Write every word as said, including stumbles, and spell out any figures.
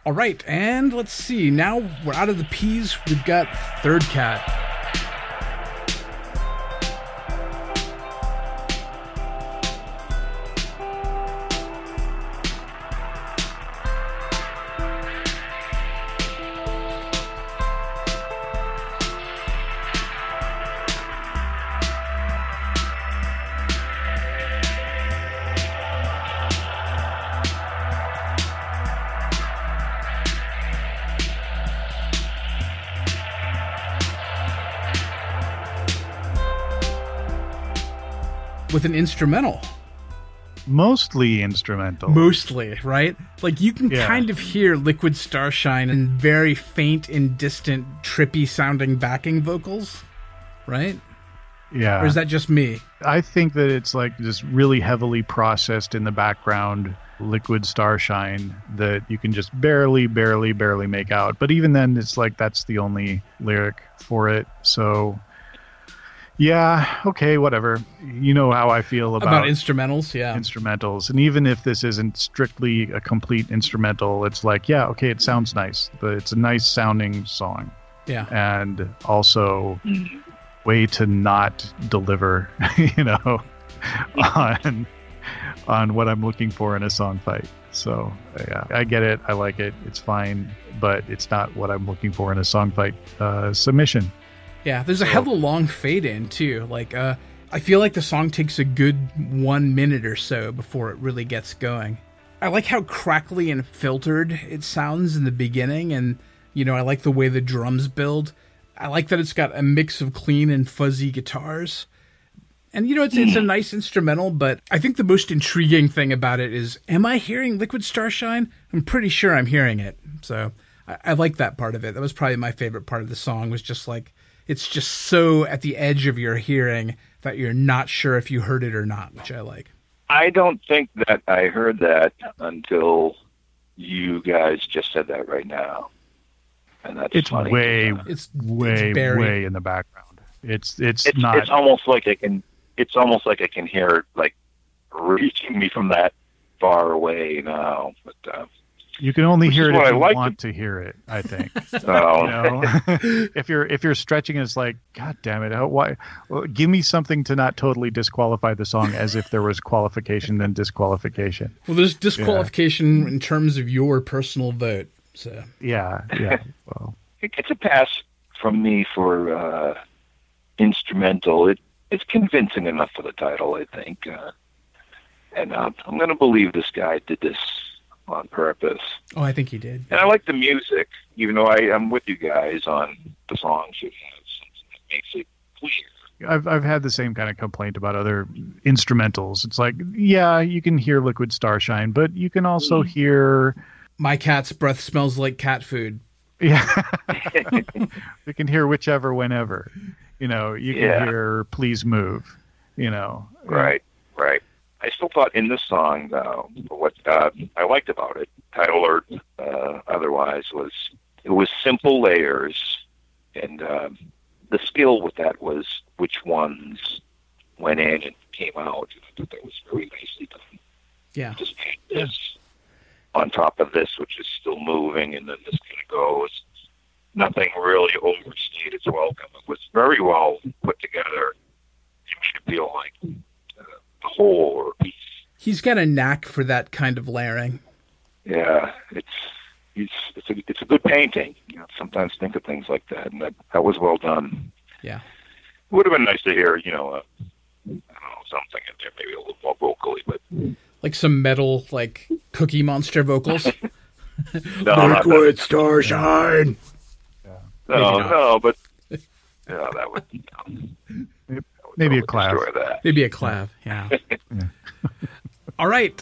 All right, and let's see. Now we're out of the P's. We've got Third Cat. With an instrumental. Mostly instrumental. Mostly, right? Like, you can Yeah. kind of hear Liquid Starshine in very faint and distant, trippy-sounding backing vocals, right? Yeah. Or is that just me? I think that it's like just really heavily processed in the background, Liquid Starshine, that you can just barely, barely, barely make out. But even then, it's like that's the only lyric for it. So... yeah, okay, whatever. You know how I feel about, About instrumentals, yeah. instrumentals. And even if this isn't strictly a complete instrumental, it's like, yeah, okay, it sounds nice. But it's a nice sounding song. Yeah. And also way to not deliver, you know, on on what I'm looking for in a song fight. So, yeah, I get it. I like it. It's fine. But it's not what I'm looking for in a song fight uh, submission. Yeah, there's a hell of a long fade in too. Like, uh, I feel like the song takes a good one minute or so before it really gets going. I like how crackly and filtered it sounds in the beginning, and you know, I like the way the drums build. I like that it's got a mix of clean and fuzzy guitars, and you know, it's it's a nice instrumental. But I think the most intriguing thing about it is, am I hearing Liquid Starshine? I'm pretty sure I'm hearing it. So I, I like that part of it. That was probably my favorite part of the song. Was just like. It's just so at the edge of your hearing that you're not sure if you heard it or not, which I like. I don't think that I heard that until you guys just said that right now. And that's It's funny. way, It's way, it's buried. way in the background. It's it's, It's, not. it's almost like I can. It's almost like I can hear it, like reaching me from that far away now. But uh, You can only Which hear is it what if I you like want to hear it, I think. no. You know? if you're if you're stretching, it's like, God damn it! How, why? Well, give me something to not totally disqualify the song, as if there was qualification then disqualification. Well, there's disqualification in terms of your personal vote. So Yeah, yeah. Well, It gets a pass from me for uh, instrumental. It it's convincing enough for the title, I think. Uh, and uh, I'm going to believe this guy did this on purpose. oh, I think he did. And I like the music, even though I am with you guys on the song should have something that makes it clear. I've I've had the same kind of complaint about other instrumentals. It's like, yeah, you can hear Liquid Starshine, but you can also hear. My cat's breath smells like cat food. Yeah, you can hear whichever, whenever. You know, you can Yeah. hear "Please Move." You know, Right, right. I still thought in this song, uh, what uh, I liked about it, title or uh, otherwise, was it was simple layers, and uh, the skill with that was which ones went in and came out. I thought that was very nicely done. Yeah. Just this on top of this, which is still moving, and then this kind of goes. Nothing really overstayed its welcome. It was very well put together. It made it feel like uh, a whole or a piece. He's got a knack for that kind of layering. Yeah, it's it's it's a it's a good painting. You know, sometimes think of things like that, and that, that was well done. Yeah. It would have been nice to hear, you know, uh, I don't know, something in there, maybe a little more vocally, but Like some metal, like Cookie Monster vocals. no, not that. Liquid Starshine. No, not. no, but yeah, that would you know, maybe a totally clav. destroy that. Maybe a clav, yeah. All right.